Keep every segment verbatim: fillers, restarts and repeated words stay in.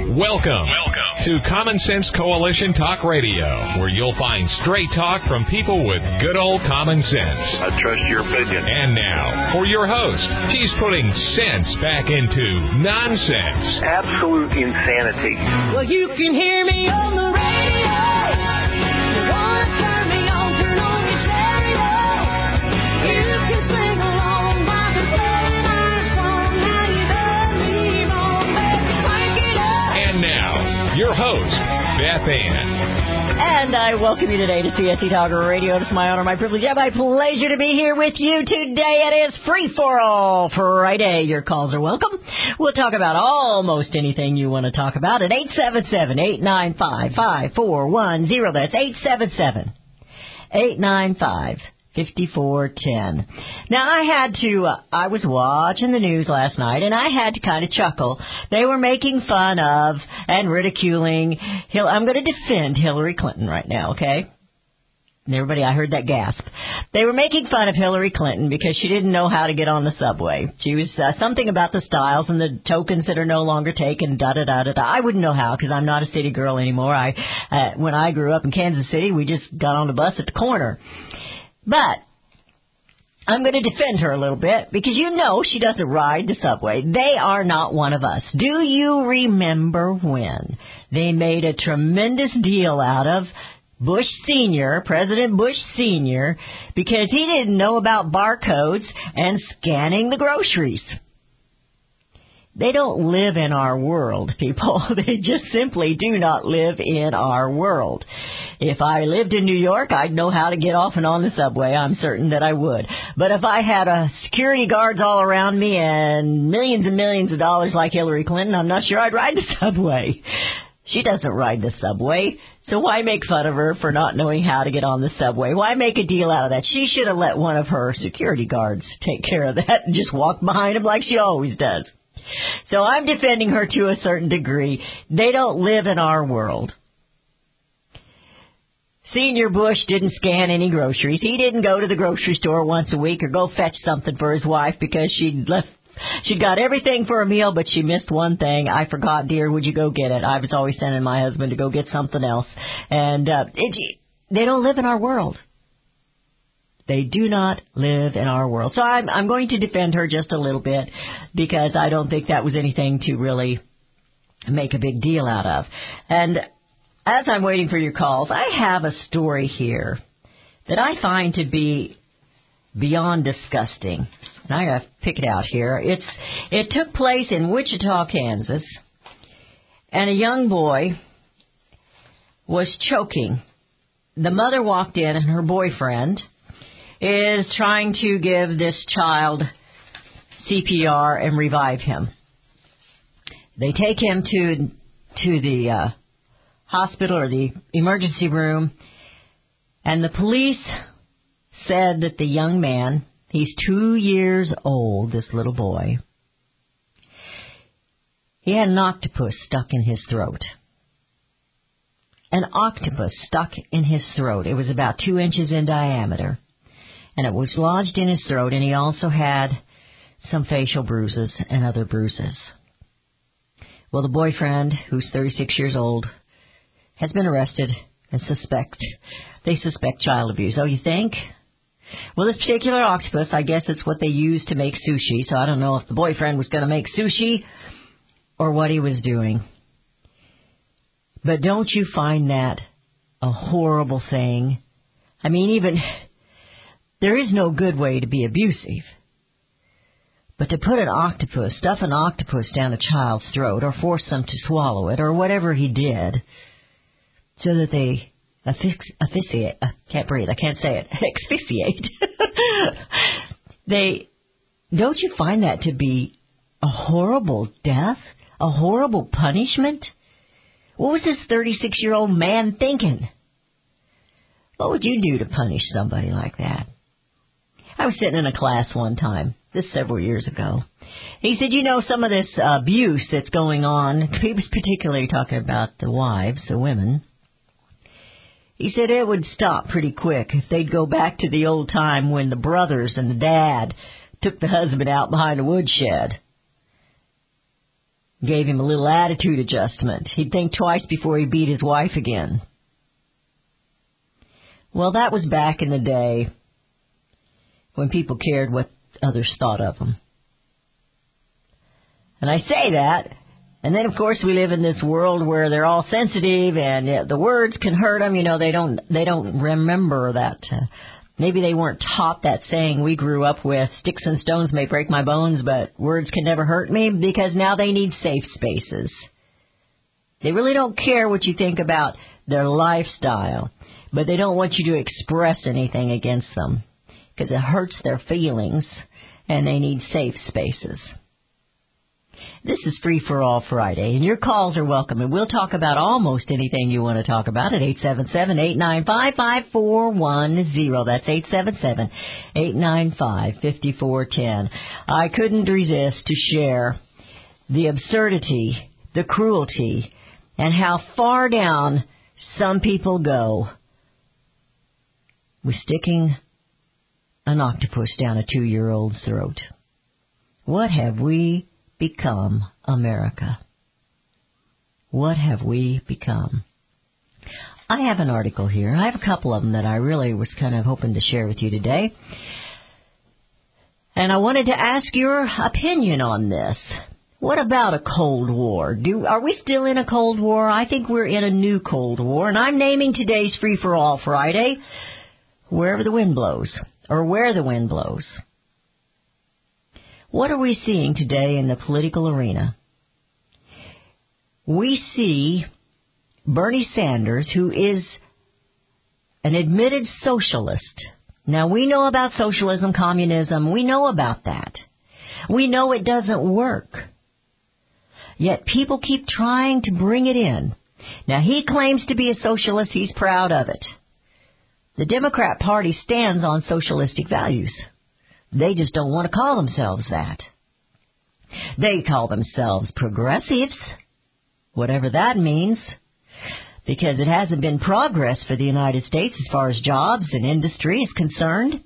Welcome, Welcome to Common Sense Coalition Talk Radio, where you'll find straight talk from people with good old common sense. I trust your opinion. And now, for your host, he's putting sense back into nonsense. Absolute insanity. Well, you can hear me on the radio. You want to turn me on, turn on your stereo. You can sing along while they're playing our song. Now you done me wrong, baby, crank it up. And now, your host, Beth Ann. And I welcome you today to C S C Talker Radio. It's my honor, my privilege, and my pleasure to be here with you today. It is Free for All Friday. Your calls are welcome. We'll talk about almost anything you want to talk about at eight seven seven, eight nine five, five four one zero. That's eight seven seven, eight nine five, five four one zero. Now, I had to, uh, I was watching the news last night, and I had to kind of chuckle. They were making fun of and ridiculing, Hil- I'm going to defend Hillary Clinton right now, okay? And everybody, I heard that gasp. They were making fun of Hillary Clinton because she didn't know how to get on the subway. She was uh, something about the styles and the tokens that are no longer taken, da-da-da-da-da. I wouldn't know how because I'm not a city girl anymore. I, uh, when I grew up in Kansas City, we just got on the bus at the corner. But I'm going to defend her a little bit because you know she doesn't ride the subway. They are not one of us. Do you remember when they made a tremendous deal out of Bush Senior, President Bush Senior, because he didn't know about barcodes and scanning the groceries? They don't live in our world, people. They just simply do not live in our world. If I lived in New York, I'd know how to get off and on the subway. I'm certain that I would. But if I had uh, security guards all around me and millions and millions of dollars like Hillary Clinton, I'm not sure I'd ride the subway. She doesn't ride the subway, so why make fun of her for not knowing how to get on the subway? Why make a deal out of that? She should have let one of her security guards take care of that and just walk behind him like she always does. So I'm defending her to a certain degree. They don't live in our world. Senior Bush didn't scan any groceries. He didn't go to the grocery store once a week or go fetch something for his wife because she'd left. She'd got everything for a meal, but she missed one thing. I forgot, dear, would you go get it? I was always sending my husband to go get something else. And uh, it, they don't live in our world. They do not live in our world. So I'm, I'm going to defend her just a little bit because I don't think that was anything to really make a big deal out of. And as I'm waiting for your calls, I have a story here that I find to be beyond disgusting. And I gotta pick it out here. It's it took place in Wichita, Kansas, and a young boy was choking. The mother walked in, and her boyfriend is trying to give this child C P R and revive him. They take him to to the uh, hospital or the emergency room, and the police said that the young man, he's two years old, this little boy, he had an octopus stuck in his throat. An octopus stuck in his throat. It was about two inches in diameter. And it was lodged in his throat, and he also had some facial bruises and other bruises. Well, the boyfriend, who's thirty-six years old, has been arrested and suspect, they suspect child abuse. Oh, you think? Well, this particular octopus, I guess it's what they use to make sushi, so I don't know if the boyfriend was going to make sushi or what he was doing. But don't you find that a horrible thing? I mean, even... there is no good way to be abusive. But to put an octopus, stuff an octopus down a child's throat or force them to swallow it or whatever he did so that they asphyxiate, I can't breathe, I can't say it, asphyxiate. They, don't you find that to be a horrible death? A horrible punishment? What was this thirty-six-year-old man thinking? What would you do to punish somebody like that? I was sitting in a class one time, this several years ago. He said, you know, some of this uh, abuse that's going on, he was particularly talking about the wives, the women. He said it would stop pretty quick if they'd go back to the old time when the brothers and the dad took the husband out behind a woodshed. gave him a little attitude adjustment. He'd think twice before he beat his wife again. Well, that was back in the day when people cared what others thought of them. And I say that, and then of course we live in this world where they're all sensitive and uh, the words can hurt them. You know, they don't they don't remember that. Uh, maybe they weren't taught that saying we grew up with: sticks and stones may break my bones, but words can never hurt me, because now they need safe spaces. They really don't care what you think about their lifestyle, but they don't want you to express anything against them because it hurts their feelings, and they need safe spaces. This is Free for All Friday, and your calls are welcome, and we'll talk about almost anything you want to talk about at eight seven seven, eight nine five, five four one zero. That's eight seven seven, eight nine five, five four one zero. I couldn't resist to share the absurdity, the cruelty, and how far down some people go with sticking an octopus down a two-year-old's throat. What have we become, America? What have we become? I have an article here. I have a couple of them that I really was kind of hoping to share with you today. And I wanted to ask your opinion on this. What about a Cold War? Do are we still in a Cold War? I think we're in a new Cold War, and I'm naming today's Free for All Friday Wherever the Wind Blows, or Where the Wind Blows. What are we seeing today in the political arena? We see Bernie Sanders, who is an admitted socialist. Now, we know about socialism, communism. We know about that. We know it doesn't work. Yet people keep trying to bring it in. Now, he claims to be a socialist. He's proud of it. The Democrat Party stands on socialistic values. They just don't want to call themselves that. They call themselves progressives, whatever that means, because it hasn't been progress for the United States as far as jobs and industry is concerned.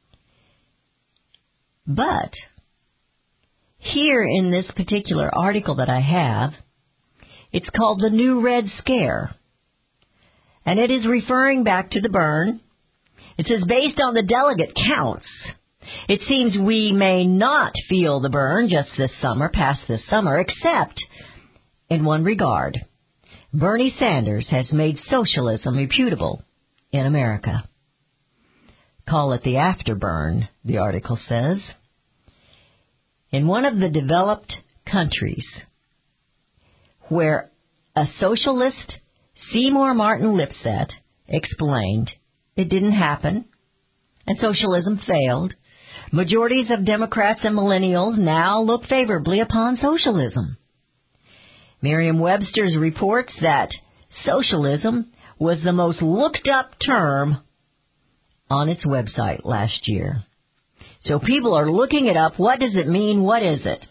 But here in this particular article that I have, it's called The New Red Scare. And it is referring back to the burn. It says, based on the delegate counts, it seems we may not feel the burn just this summer, past this summer, except in one regard. Bernie Sanders has made socialism reputable in America. Call it the afterburn, the article says. In one of the developed countries where a socialist, Seymour Martin Lipset, explained it didn't happen and socialism failed, majorities of Democrats and millennials now look favorably upon socialism. Merriam-Webster's reports that socialism was the most looked up term on its website last year. So people are looking it up. What does it mean? What is it?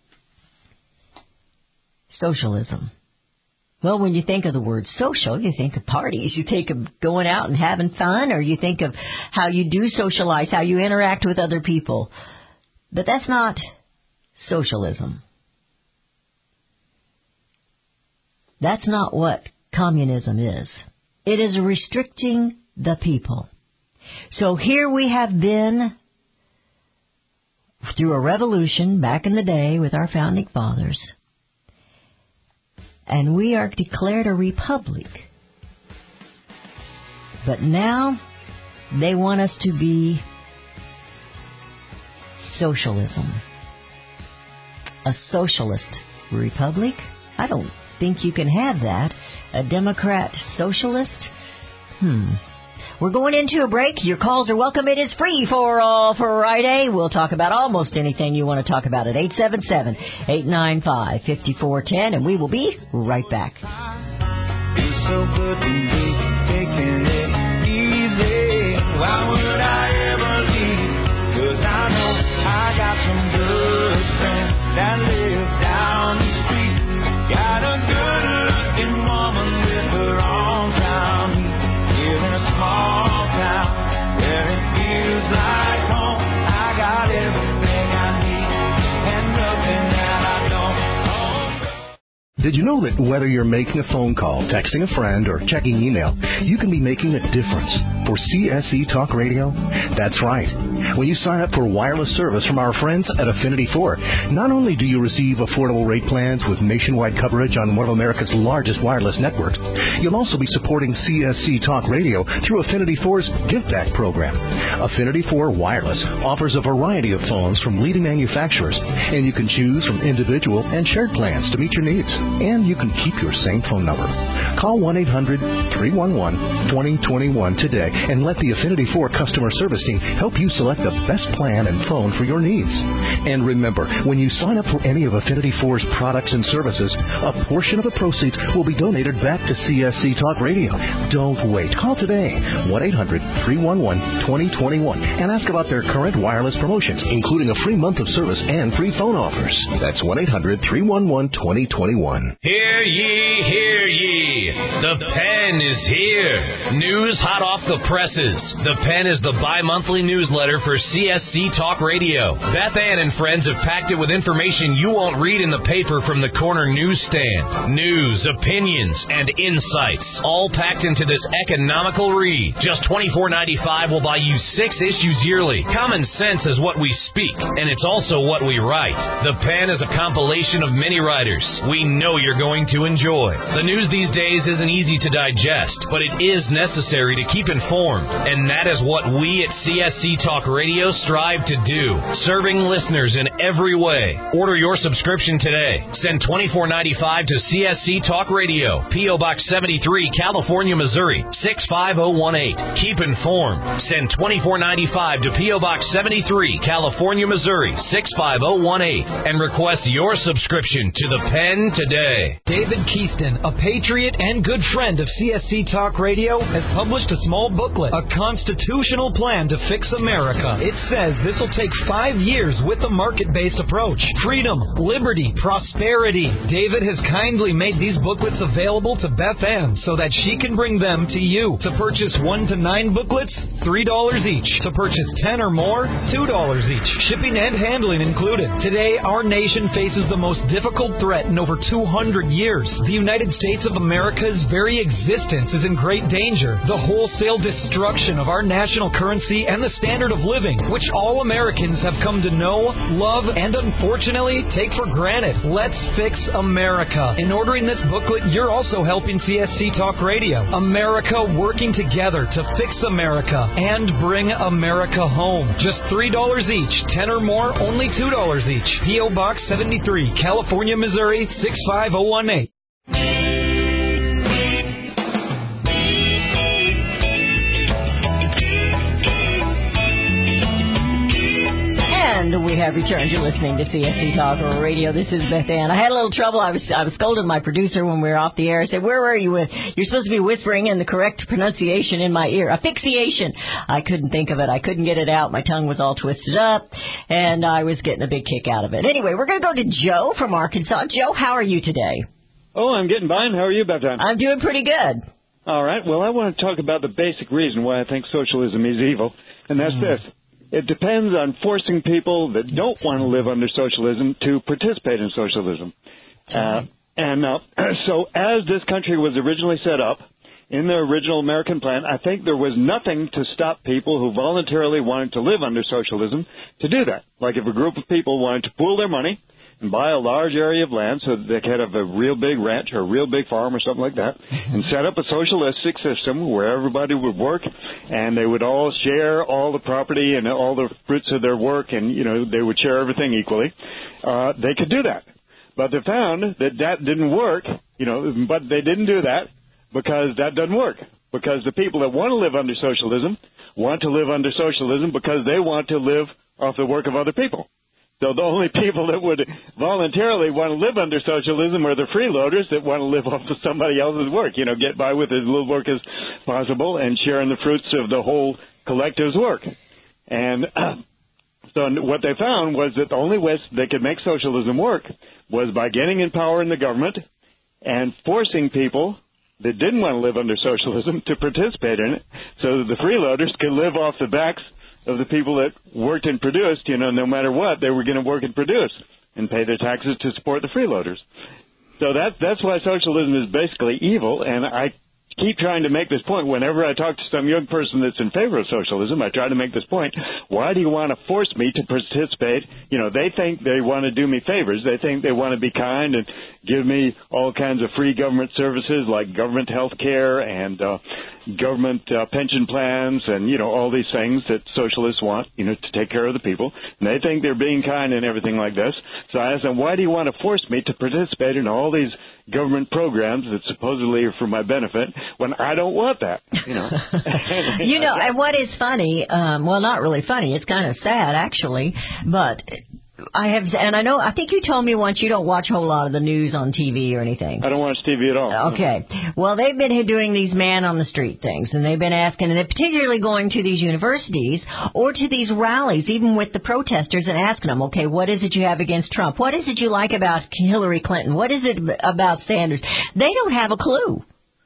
Socialism. Well, when you think of the word social, you think of parties. You think of going out and having fun, or you think of how you do socialize, how you interact with other people. But that's not socialism. That's not what communism is. It is restricting the people. So here we have been through a revolution back in the day with our founding fathers, and we are declared a republic. But now they want us to be socialism. A socialist republic? I don't think you can have that. A Democrat socialist? Hmm. We're going into a break. Your calls are welcome. It is Free for All Friday. We'll talk about almost anything you want to talk about at eight seven seven, eight nine five, five four one zero, and we will be right back. It's so good to be taking it easy. Why would I ever leave? 'Cause I know I got some good friends that live down the street. Got a good-looking woman with her arms around me. Here in a small town where it feels like home. I got everything I need and nothing that I don't own. Did you know that whether you're making a phone call, texting a friend, or checking email, you can be making a difference for C S E Talk Radio? That's right. When you sign up for wireless service from our friends at Affinity four, not only do you receive affordable rate plans with nationwide coverage on one of America's largest wireless networks, you'll also be supporting C S C Talk Radio through Affinity four's Give Back program. Affinity four Wireless offers a variety of phones from leading manufacturers, and you can choose from individual and shared plans to meet your needs. And you can keep your same phone number. Call one eight hundred three one one two zero two one today and let the Affinity four customer service team help you select the best plan and phone for your needs. And remember, when you sign up for any of Affinity four's products and services, a portion of the proceeds will be donated back to C S C Talk Radio. Don't wait. Call today, one eight hundred three one one two zero two one, and ask about their current wireless promotions, including a free month of service and free phone offers. That's one eight hundred three one one two zero two one. Hear ye, hear ye. The Pen is here. News hot off the presses. The Pen is the bi-monthly newsletter for C S C Talk Radio. Beth Ann and friends have packed it with information you won't read in the paper from the corner newsstand. News, opinions, and insights, all packed into this economical read. Just twenty-four ninety-five will buy you six issues yearly. Common sense is what we speak, and it's also what we write. The Pen is a compilation of many writers we know you're going to enjoy. The news these days isn't easy to digest, but it is necessary to keep informed, and that is what we at C S C Talk Radio strive to do, serving listeners in every way. Order your subscription today. Send twenty-four ninety-five to C S C Talk Radio, P O. Box seventy-three, California, Missouri, six five zero one eight. Keep informed. Send twenty-four ninety-five to P O. Box seventy-three, California, Missouri, six five zero one eight, and request your subscription to the Pen today. David Keithton, a patriot and good friend of C S C Talk Radio, has published a small booklet, A Constitutional Plan to Fix America. It says this will take five years with a market-based approach. Freedom, liberty, prosperity. David has kindly made these booklets available to Beth Ann so that she can bring them to you. To purchase one to nine booklets, three dollars each. To purchase ten or more, two dollars each. Shipping and handling included. Today, our nation faces the most difficult threat in over two hundred years. The United States of America's very existence is in great danger. The wholesale destruction of our national currency and the standard of living, which all Americans have come to know, love, and unfortunately take for granted. Let's fix America. In ordering this booklet, you're also helping C S C Talk Radio. America working together to fix America and bring America home. Just three dollars each. ten or more, only two dollars each. P O. Box seventy-three, California, Missouri, six five zero one eight. And we have returned. You're listening to C S C Talk Radio. This is Beth Ann. I had a little trouble. I was I was scolding my producer when we were off the air. I said, where were you with? You're supposed to be whispering in the correct pronunciation in my ear. Asphyxiation. I couldn't think of it. I couldn't get it out. My tongue was all twisted up, and I was getting a big kick out of it. Anyway, we're going to go to Joe from Arkansas. Joe, how are you today? Oh, I'm getting by. And how are you, Beth Ann? I'm doing pretty good. All right. Well, I want to talk about the basic reason why I think socialism is evil, and that's mm. this. It depends on forcing people that don't want to live under socialism to participate in socialism. Uh, and uh, so as this country was originally set up, in the original American plan, I think there was nothing to stop people who voluntarily wanted to live under socialism to do that. Like if a group of people wanted to pool their money and buy a large area of land so that they could have a real big ranch or a real big farm or something like that, and set up a socialistic system where everybody would work and they would all share all the property and all the fruits of their work, and, you know, they would share everything equally, uh, they could do that. But they found that that didn't work, you know, but they didn't do that because that doesn't work. Because the people that want to live under socialism want to live under socialism because they want to live off the work of other people. So the only people that would voluntarily want to live under socialism are the freeloaders that want to live off of somebody else's work, you know, get by with as little work as possible and sharing the fruits of the whole collective's work. And uh, so what they found was that the only way they could make socialism work was by getting in power in the government and forcing people that didn't want to live under socialism to participate in it so that the freeloaders could live off the backs of the people that worked and produced, you know, no matter what, they were going to work and produce and pay their taxes to support the freeloaders. So that, that's why socialism is basically evil, and I keep trying to make this point. Whenever I talk to some young person that's in favor of socialism, I try to make this point. Why do you want to force me to participate? You know, they think they want to do me favors. They think they want to be kind and give me all kinds of free government services like government health care and uh, government uh, pension plans and, you know, all these things that socialists want, you know, to take care of the people. And they think they're being kind and everything like this. So I ask them, why do you want to force me to participate in all these government programs that supposedly are for my benefit when I don't want that, you know? You know, and what is funny, um, well, not really funny, it's kind of sad, actually, but I have, and I know, I think you told me once you don't watch a whole lot of the news on T V or anything. I don't watch T V at all. Okay. Well, they've been doing these man-on-the-street things, and they've been asking, and they're particularly going to these universities or to these rallies, even with the protesters, and asking them, okay, what is it you have against Trump? What is it you like about Hillary Clinton? What is it about Sanders? They don't have a clue.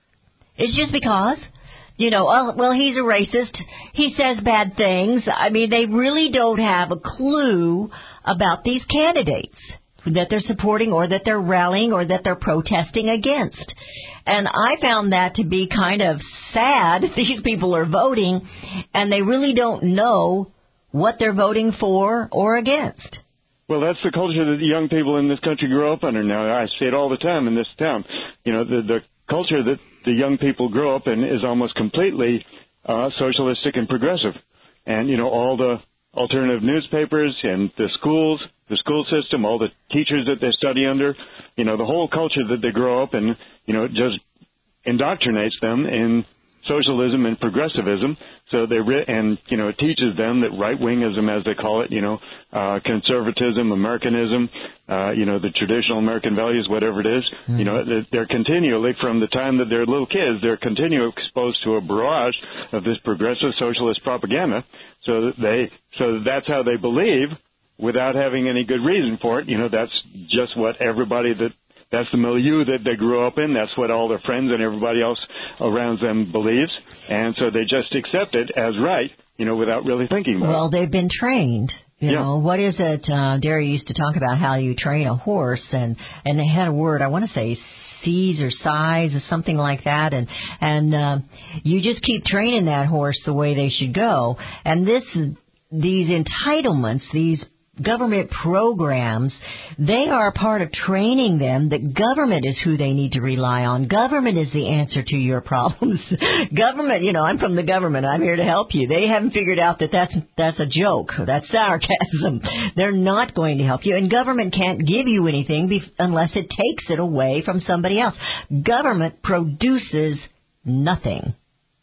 It's just because, you know, oh, well, he's a racist. He says bad things. I mean, they really don't have a clue about these candidates that they're supporting or that they're rallying or that they're protesting against. And I found that to be kind of sad. These people are voting, and they really don't know what they're voting for or against. Well, that's the culture that the young people in this country grow up under now. I see it all the time in this town. You know, the, the culture that the young people grow up in is almost completely uh, socialistic and progressive. And, you know, all the alternative newspapers and the schools, the school system, all the teachers that they study under, you know, the whole culture that they grow up in, you know, just indoctrinates them in socialism and progressivism. So they re- and you know it teaches them that right wingism, as they call it, you know, uh, conservatism, Americanism, uh, you know, the traditional American values, whatever it is, mm-hmm. you know, they're continually from the time that they're little kids, they're continually exposed to a barrage of this progressive socialist propaganda. So that they, so that's how they believe, without having any good reason for it. You know, that's just what everybody that. That's the milieu that they grew up in. That's what all their friends and everybody else around them believes. And so they just accept it as right, you know, without really thinking about well, it. Well, they've been trained. You yeah. know, what is it? Uh, Derry used to talk about how you train a horse, and, and they had a word, I want to say size or size or something like that. And, and uh, you just keep training that horse the way they should go. And this, these entitlements, these government programs, they are a part of training them that government is who they need to rely on. Government is the answer to your problems. Government, you know, I'm from the government. I'm here to help you. They haven't figured out that that's, that's a joke. That's sarcasm. They're not going to help you. And government can't give you anything be- unless it takes it away from somebody else. Government produces nothing.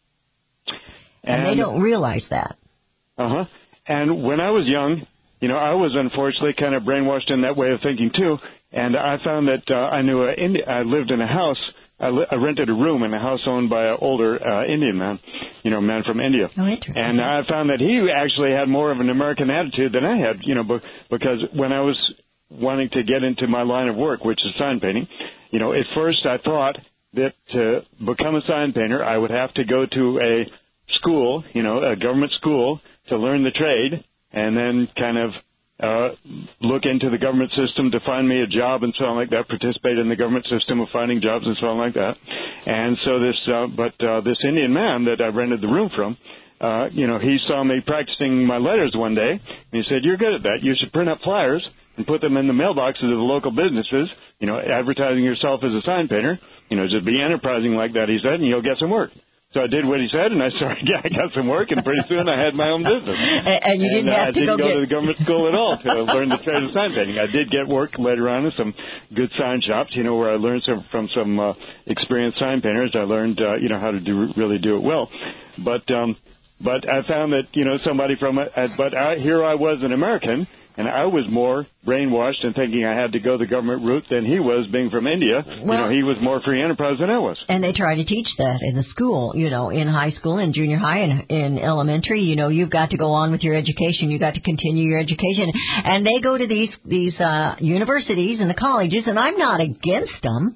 And, and they don't realize that. Uh-huh. And when I was young, you know, I was unfortunately kind of brainwashed in that way of thinking too, and I found that uh, I knew a Indi- I lived in a house. I, li- I rented a room in a house owned by an older uh, Indian man, you know, a man from India. Oh, interesting. And I found that he actually had more of an American attitude than I had, you know, be- because when I was wanting to get into my line of work, which is sign painting, you know, at first I thought that to become a sign painter, I would have to go to a school, you know, a government school to learn the trade, and then kind of uh, look into the government system to find me a job and so on like that, participate in the government system of finding jobs and so on like that. And so this, uh, but uh, this Indian man that I rented the room from, uh, you know, he saw me practicing my letters one day, and he said, "You're good at that. You should print up flyers and put them in the mailboxes of the local businesses, you know, advertising yourself as a sign painter. You know, just be enterprising like that," he said, "and you'll get some work." So I did what he said, and I started. I got some work, and pretty soon I had my own business. And, and you didn't and, uh, have to I didn't go, go get... to the government school at all to learn the trade of sign painting. I did get work later on in some good sign shops, you know, where I learned some, from some uh, experienced sign painters. I learned, uh, you know, how to do really do it well. But um, but I found that, you know, somebody from it. Uh, but I, here I was, an American. And I was more brainwashed and thinking I had to go the government route than he was, being from India. Well, you know, he was more free enterprise than I was. And they try to teach that in the school, you know, in high school, in junior high, and in elementary. You know, you've got to go on with your education. You've got to continue your education. And they go to these these uh, universities and the colleges, and I'm not against them,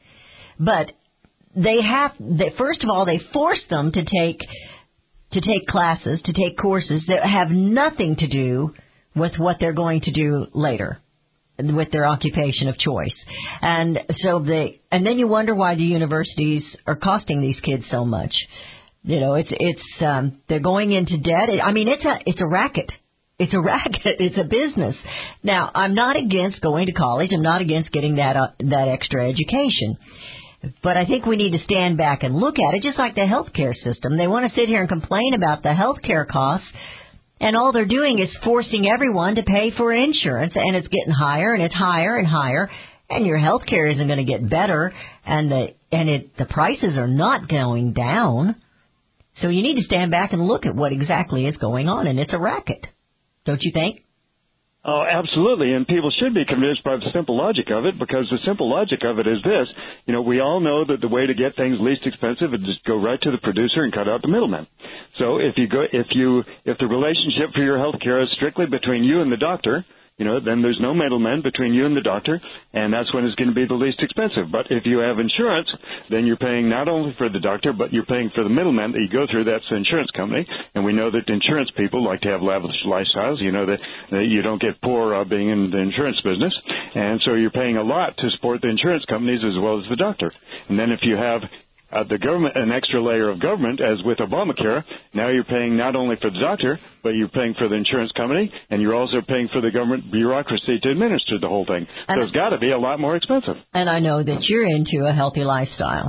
but they have. They, first of all, they force them to take to take classes, to take courses that have nothing to do with what they're going to do later. with their occupation of choice. And so they, and then you wonder why the universities are costing these kids so much. You know, it's, it's, um, they're going into debt. I mean, it's a, it's a racket. It's a racket. It's a business. Now, I'm not against going to college. I'm not against getting that, uh, that extra education. But I think we need to stand back and look at it, just like the healthcare system. They want to sit here and complain about the healthcare costs, and all they're doing is forcing everyone to pay for insurance, and it's getting higher and it's higher and higher, and your healthcare isn't going to get better, and the and it the prices are not going down. So you need to stand back and look at what exactly is going on, and it's a racket, don't you think? Oh, absolutely, and people should be convinced by the simple logic of it, because the simple logic of it is this. You know, we all know that the way to get things least expensive is just go right to the producer and cut out the middleman. So if you go, if you, if the relationship for your health care is strictly between you and the doctor, you know, then there's no middleman between you and the doctor, and that's when it's going to be the least expensive. But if you have insurance, then you're paying not only for the doctor, but you're paying for the middleman that you go through. That's the insurance company. And we know that insurance people like to have lavish lifestyles. You know that, that you don't get poor uh, being in the insurance business. And so you're paying a lot to support the insurance companies as well as the doctor. And then if you have Uh, the government, an extra layer of government, as with Obamacare, now you're paying not only for the doctor, but you're paying for the insurance company, and you're also paying for the government bureaucracy to administer the whole thing. So it's got to be a lot more expensive. And I know that you're into a healthy lifestyle.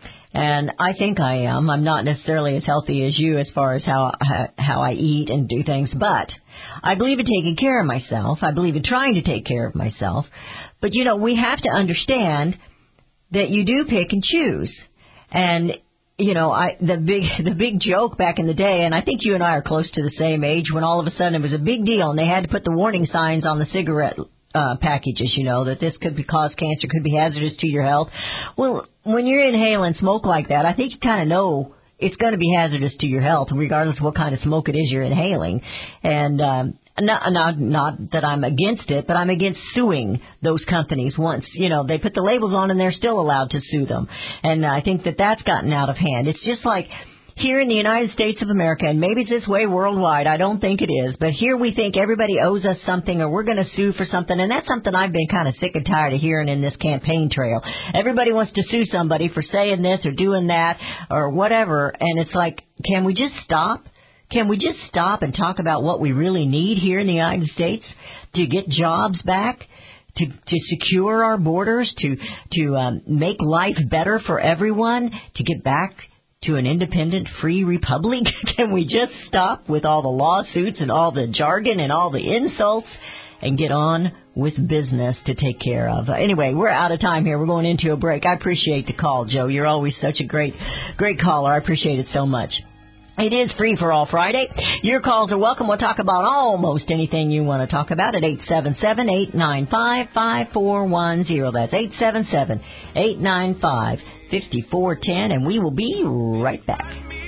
And I think I am. I'm not necessarily as healthy as you as far as how how I eat and do things, but I believe in taking care of myself. I believe in trying to take care of myself. But, you know, we have to understand that you do pick and choose. And, you know, I the big the big joke back in the day, and I think you and I are close to the same age, when all of a sudden it was a big deal and they had to put the warning signs on the cigarette uh, packages, you know, that this could be cause cancer, could be hazardous to your health. Well, when you're inhaling smoke like that, I think you kind of know it's going to be hazardous to your health, regardless of what kind of smoke it is you're inhaling. And um, not, not, not that I'm against it, but I'm against suing those companies once, you know, they put the labels on and they're still allowed to sue them. And I think that that's gotten out of hand. It's just like here in the United States of America, and maybe it's this way worldwide, I don't think it is, but here we think everybody owes us something or we're going to sue for something, and that's something I've been kind of sick and tired of hearing in this campaign trail. Everybody wants to sue somebody for saying this or doing that or whatever, and it's like, can we just stop? Can we just stop and talk about what we really need here in the United States to get jobs back, to to secure our borders, to to um, make life better for everyone, to get back to an independent, free republic? Can we just stop with all the lawsuits and all the jargon and all the insults and get on with business to take care of? Anyway, we're out of time here. We're going into a break. I appreciate the call, Joe. You're always such a great, great caller. I appreciate it so much. It is Free for All Friday. Your calls are welcome. We'll talk about almost anything you want to talk about at eight seven seven, eight nine five, five four one zero. That's eight seven seven, eight nine five, five four one zero, and we will be right back.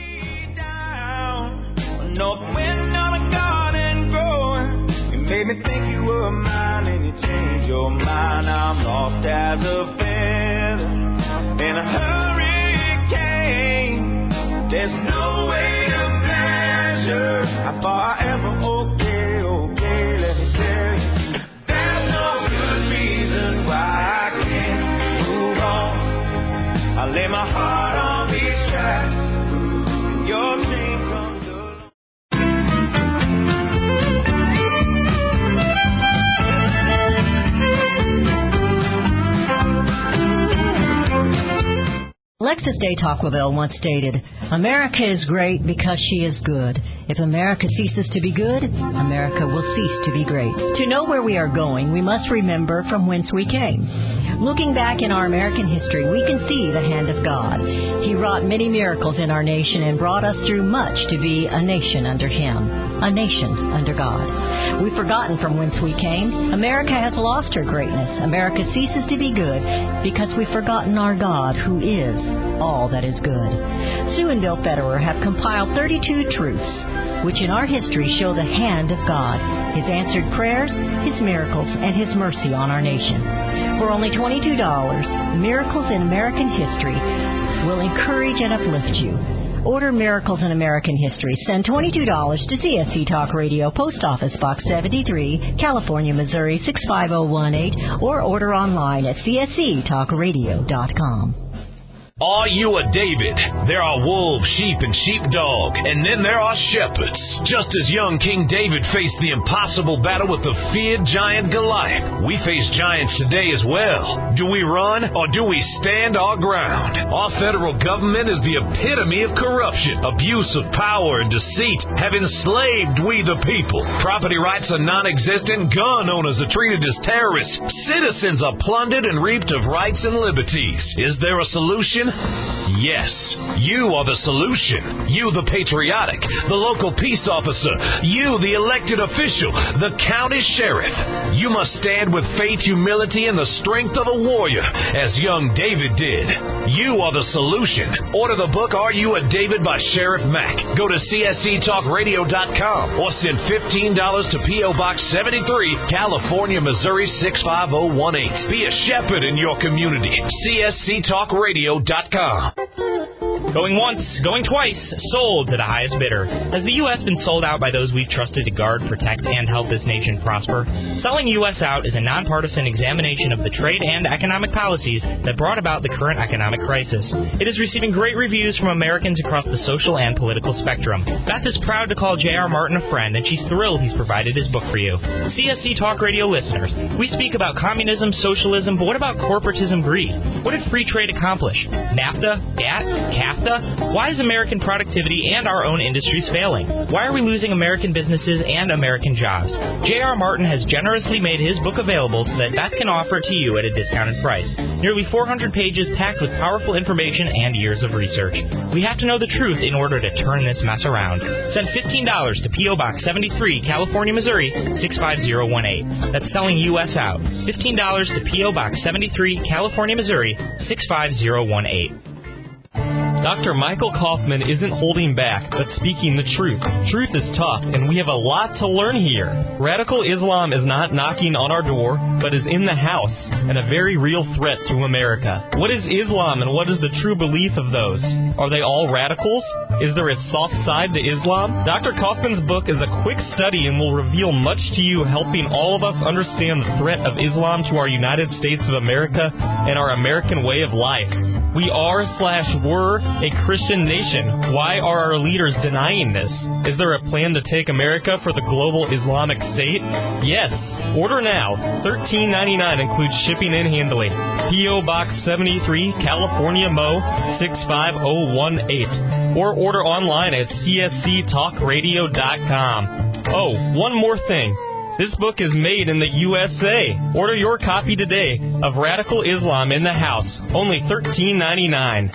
North wind on a garden growing. You made me think you were mine, and you changed your mind. I'm lost as a feather in a hurricane. There's no way to measure how far I am from okay, okay, let me tell you. There's no good reason why I can't move on. I lay my heart on these tracks, and your dream comes along. Alexis de Tocqueville once stated, "America is great because she is good. If America ceases to be good, America will cease to be great." To know where we are going, we must remember from whence we came. Looking back in our American history, we can see the hand of God. He wrought many miracles in our nation and brought us through much to be a nation under Him, a nation under God. We've forgotten from whence we came. America has lost her greatness. America ceases to be good because we've forgotten our God, who is all that is good. Sue and Bill Federer have compiled thirty-two truths which in our history show the hand of God, His answered prayers, His miracles, and His mercy on our nation. For only twenty-two dollars, Miracles in American History will encourage and uplift you. Order Miracles in American History. Send twenty-two dollars to C S C Talk Radio, Post Office Box seventy-three, California, Missouri six five zero one eight, or order online at C S C talk radio dot com. Are you a David? There are wolves, sheep, and sheepdog, and then there are shepherds. Just as young King David faced the impossible battle with the feared giant Goliath, we face giants today as well. Do we run, or do we stand our ground? Our federal government is the epitome of corruption. Abuse of power and deceit have enslaved we the people. Property rights are non-existent. Gun owners are treated as terrorists. Citizens are plundered and reaped of rights and liberties. Is there a solution? Yes, you are the solution. You, the patriotic, the local peace officer, you, the elected official, the county sheriff. You must stand with faith, humility, and the strength of a warrior, as young David did. You are the solution. Order the book, Are You a David by Sheriff Mack. Go to C S C talk radio dot com or send fifteen dollars to P O Box seventy-three, California, Missouri six five zero one eight. Be a shepherd in your community. C S C talk radio dot com. Going once, going twice, sold to the highest bidder. Has the U S been sold out by those we've trusted to guard, protect, and help this nation prosper? Selling U S out is a nonpartisan examination of the trade and economic policies that brought about the current economic crisis. It is receiving great reviews from Americans across the social and political spectrum. Beth is proud to call J R. Martin a friend, and she's thrilled he's provided his book for you. C S C Talk Radio listeners, we speak about communism, socialism, but what about corporatism greed? What did free trade accomplish? NAFTA? GATT? CAFTA? Why is American productivity and our own industries failing? Why are we losing American businesses and American jobs? J R. Martin has generously made his book available so that Beth can offer it to you at a discounted price. Nearly four hundred pages packed with powerful information and years of research. We have to know the truth in order to turn this mess around. Send fifteen dollars to P O Box seventy-three, California, Missouri six five zero one eight. That's selling U S out. fifteen dollars to P O Box seventy-three, California, Missouri six five zero one eight. Doctor Michael Kaufman isn't holding back, but speaking the truth. Truth is tough, and we have a lot to learn here. Radical Islam is not knocking on our door, but is in the house, and a very real threat to America. What is Islam, and what is the true belief of those? Are they all radicals? Is there a soft side to Islam? Doctor Kaufman's book is a quick study and will reveal much to you, helping all of us understand the threat of Islam to our United States of America and our American way of life. We are slash were a Christian nation. Why are our leaders denying this? Is there a plan to take America for the global Islamic state? Yes. Order now. thirteen ninety-nine includes shipping and handling. P O Box seventy-three, California, Mo six five zero one eight. Or order online at C S C talk radio dot com. Oh, one more thing. This book is made in the U S A. Order your copy today of Radical Islam in the House. Only thirteen ninety-nine.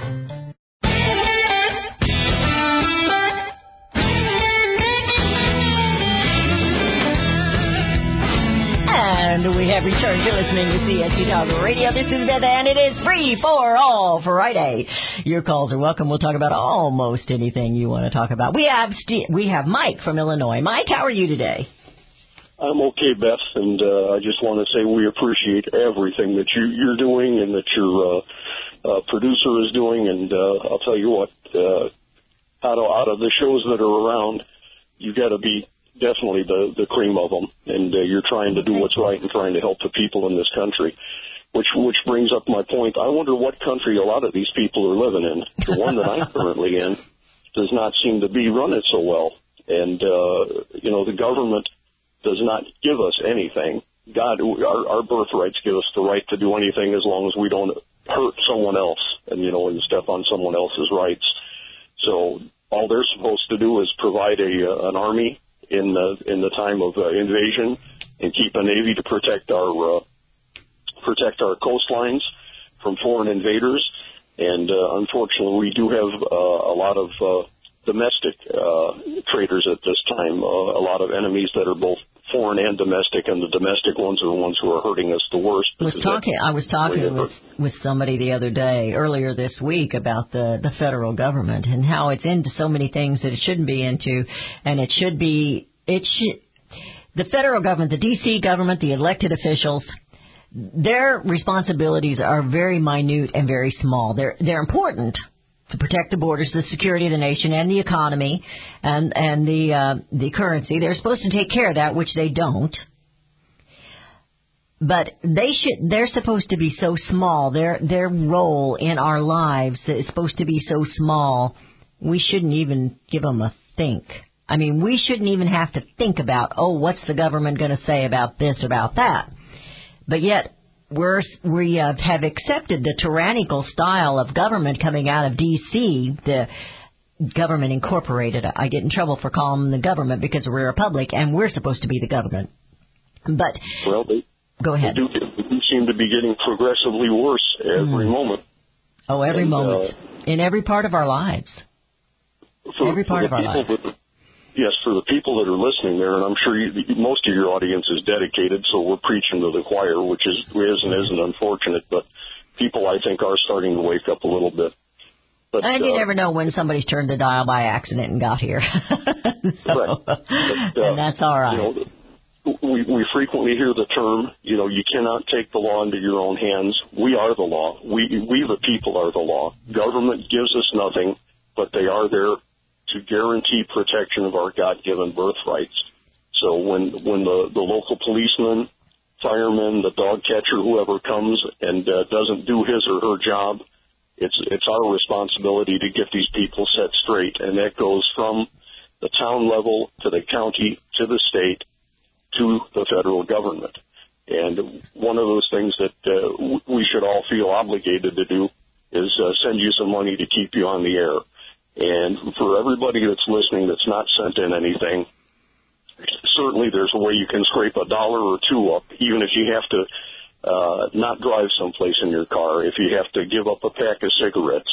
And we have returned. You're listening to C S C Talk Radio. This is Beth, and it is Free for All Friday. Your calls are welcome. We'll talk about almost anything you want to talk about. We have St- we have Mike from Illinois. Mike, how are you today? I'm okay, Beth, and uh, I just want to say we appreciate everything that you, you're doing and that your uh, uh, producer is doing. And uh, I'll tell you what, uh, out of out of the shows that are around, you got to be definitely the, the cream of them. And uh, you're trying to do what's right and trying to help the people in this country. Which which brings up my point. I wonder what country a lot of these people are living in. The one that I'm currently in does not seem to be running so well. And, uh, you know, the government does not give us anything. God, our, our birthrights give us the right to do anything as long as we don't hurt someone else and, you know, and step on someone else's rights. So all they're supposed to do is provide a uh, an army in the in the time of uh, invasion and keep a navy to protect our uh, protect our coastlines from foreign invaders. And uh, unfortunately, we do have uh, a lot of uh, domestic uh, traitors at this time, uh, a lot of enemies that are both foreign and domestic, and the domestic ones are the ones who are hurting us the worst. I was talking, I was talking with, with somebody the other day, earlier this week, about the, the federal government and how it's into so many things that it shouldn't be into, and it should be, it should, the federal government, the D C government, the elected officials, their responsibilities are very minute and very small. They're, they're important to protect the borders, the security of the nation, and the economy, and and the uh, the currency. They're supposed to take care of that, which they don't. But they should. They're supposed to be so small. Their their role in our lives is supposed to be so small. We shouldn't even give them a think. I mean, we shouldn't even have to think about, oh, what's the government going to say about this or about that? But yet, we're, we uh, have accepted the tyrannical style of government coming out of D C, the government incorporated. I get in trouble for calling them the government because we're a republic, and we're supposed to be the government. But well, they, go ahead. They do, they do seem to be getting progressively worse every mm. moment. Oh, every and, moment. Uh, in every part of our lives. For, every part of our lives. That, yes, for the people that are listening there, and I'm sure you, most of your audience is dedicated, so we're preaching to the choir, which is, is and isn't unfortunate, but people, I think, are starting to wake up a little bit. But, and you uh, never know when somebody's turned the dial by accident and got here. so, right. But, uh, and that's all right. You know, we, we frequently hear the term, you know, you cannot take the law into your own hands. We are the law. We, we the people, are the law. Government gives us nothing, but they are there to guarantee protection of our God-given birthrights. So when when the, the local policeman, fireman, the dog catcher, whoever comes and uh, doesn't do his or her job, it's it's our responsibility to get these people set straight, and that goes from the town level to the county to the state to the federal government. And one of those things that uh, we should all feel obligated to do is uh, send you some money to keep you on the air. And for everybody that's listening that's not sent in anything, certainly there's a way you can scrape a dollar or two up, even if you have to uh, not drive someplace in your car, if you have to give up a pack of cigarettes,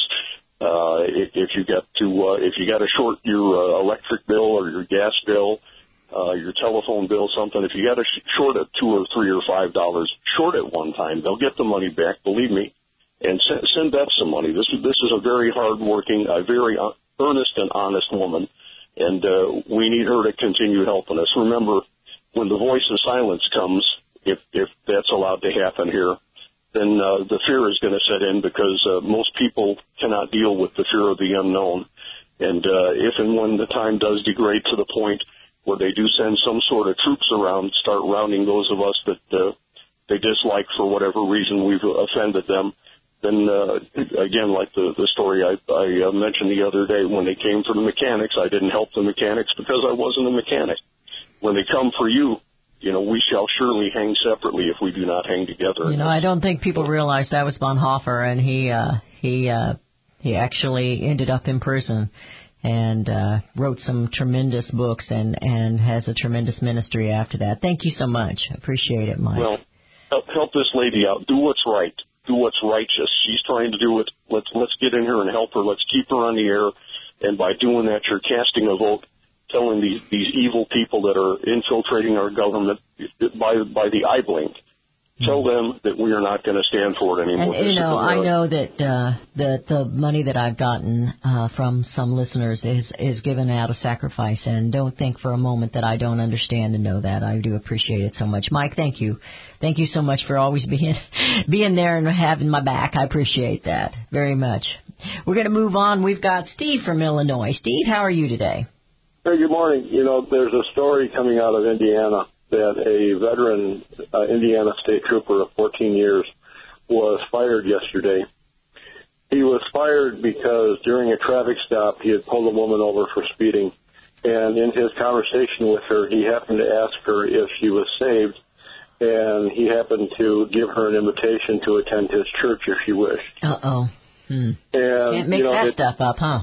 uh, if, if you got to, uh, if you got to short your uh, electric bill or your gas bill, uh, your telephone bill, something, if you got to sh- short it two or three or five dollars, short it one time, they'll get the money back, believe me. And send, send Beth some money. This is this is a very hardworking, a very earnest and honest woman, and uh, we need her to continue helping us. Remember, when the voice of silence comes, if if that's allowed to happen here, then uh, the fear is going to set in because uh, most people cannot deal with the fear of the unknown. And uh, if and when the time does degrade to the point where they do send some sort of troops around, start rounding those of us that uh, they dislike for whatever reason we've offended them, then, uh, again, like the, the story I, I uh, mentioned the other day, when they came for the mechanics, I didn't help the mechanics because I wasn't a mechanic. When they come for you, you know, we shall surely hang separately if we do not hang together. You know, I don't think people realize that was Bonhoeffer, and he uh, he uh, he actually ended up in prison and uh, wrote some tremendous books and, and has a tremendous ministry after that. Thank you so much. Appreciate it, Mike. Well, help, help this lady out. Do what's right. Do what's righteous. She's trying to do it. Let's let's get in here and help her. Let's keep her on the air. And by doing that, you're casting a vote, telling these these evil people that are infiltrating our government by by the eye blink. Tell them that we are not going to stand for it anymore. And, you know, I know that uh, the the money that I've gotten uh, from some listeners is is given out of sacrifice, and don't think for a moment that I don't understand and know that. I do appreciate it so much, Mike. Thank you, thank you so much for always being being there and having my back. I appreciate that very much. We're going to move on. We've got Steve from Illinois. Steve, how are you today? Hey, good morning. You know, there's a story coming out of Indiana that a veteran uh, Indiana state trooper of fourteen years was fired yesterday. He was fired because during a traffic stop, he had pulled a woman over for speeding. And in his conversation with her, he happened to ask her if she was saved. And he happened to give her an invitation to attend his church if she wished. Uh-oh. Hmm. And, Can't make you know, that it, stuff up, huh?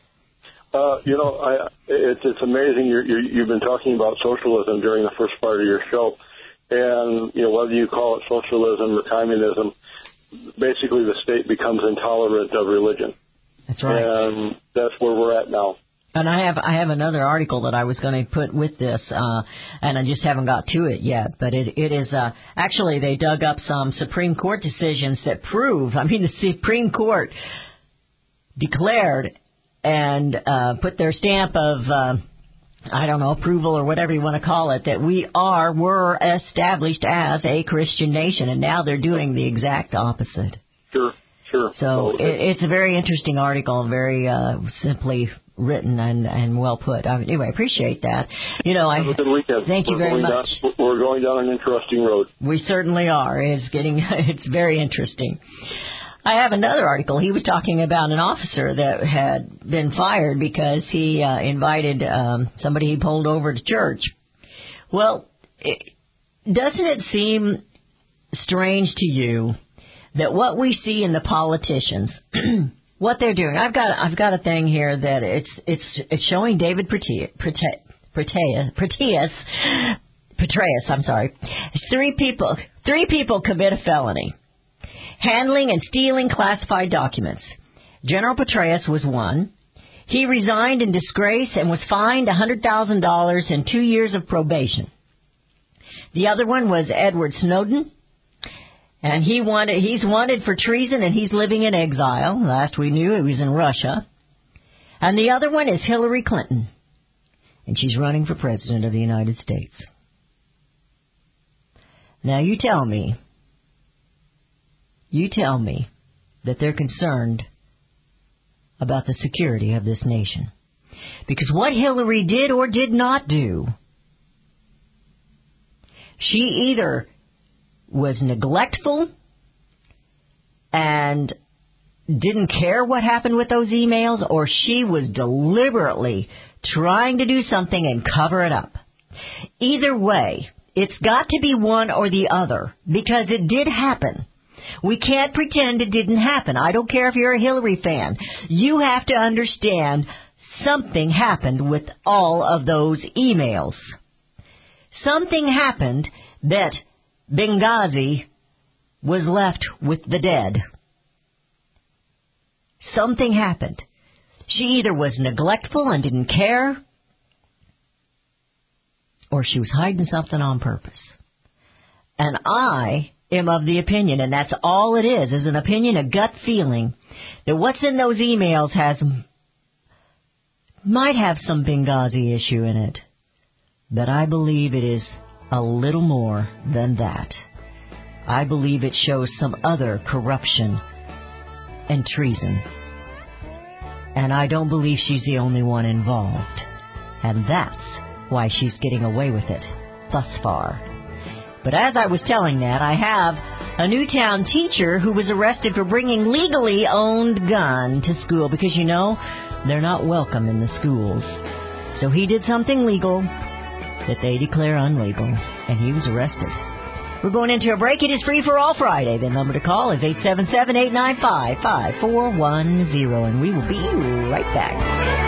Uh, you know, I, it's it's amazing. You're, you're, you've been talking about socialism during the first part of your show, and you know whether you call it socialism or communism, basically the state becomes intolerant of religion. That's right, and that's where we're at now. And I have I have another article that I was going to put with this, uh, and I just haven't got to it yet. But it it is uh, actually they dug up some Supreme Court decisions that prove. I mean, the Supreme Court declared and uh, put their stamp of, uh, I don't know, approval or whatever you want to call it, that we are, were established as a Christian nation, and now they're doing the exact opposite. Sure, Sure. So it, it's a very interesting article, very uh, simply written and, and well put. I, anyway, I appreciate that. You know, I Have a good weekend. Thank you we're very going much. Down, we're going down an interesting road. We certainly are. It's getting, it's very interesting. I have another article. He was talking about an officer that had been fired because he uh, invited um, somebody he pulled over to church. Well, it, doesn't it seem strange to you that what we see in the politicians, what they're doing? I've got I've got a thing here that it's it's it's showing David Petraeus, Petraeus, Petraeus, Petraeus. I'm sorry. Three people three people commit a felony, handling and stealing classified documents. General Petraeus was one. He resigned in disgrace and was fined one hundred thousand dollars and two years of probation. The other one was Edward Snowden. And he wanted, he's wanted for treason, and he's living in exile. Last we knew, he was in Russia. And the other one is Hillary Clinton, and she's running for president of the United States. Now, you tell me, you tell me that they're concerned about the security of this nation. Because what Hillary did or did not do, she either was neglectful and didn't care what happened with those emails, or she was deliberately trying to do something and cover it up. Either way, it's got to be one or the other, because it did happen. We can't pretend it didn't happen. I don't care if you're a Hillary fan. You have to understand something happened with all of those emails. Something happened that Benghazi was left with the dead. Something happened. She either was neglectful and didn't care, or she was hiding something on purpose. And I am of the opinion, and that's all it is, is an opinion, a gut feeling, that what's in those emails has, might have some Benghazi issue in it. But I believe it is a little more than that. I believe it shows some other corruption and treason. And I don't believe she's the only one involved. And that's why she's getting away with it thus far. But as I was telling that, I have a Newtown teacher who was arrested for bringing legally owned gun to school, because, you know, they're not welcome in the schools. So he did something legal that they declare unlegal, and he was arrested. We're going into a break. It is Free for All Friday. The number to call is eight seven seven, eight nine five, five four one zero, and we will be right back.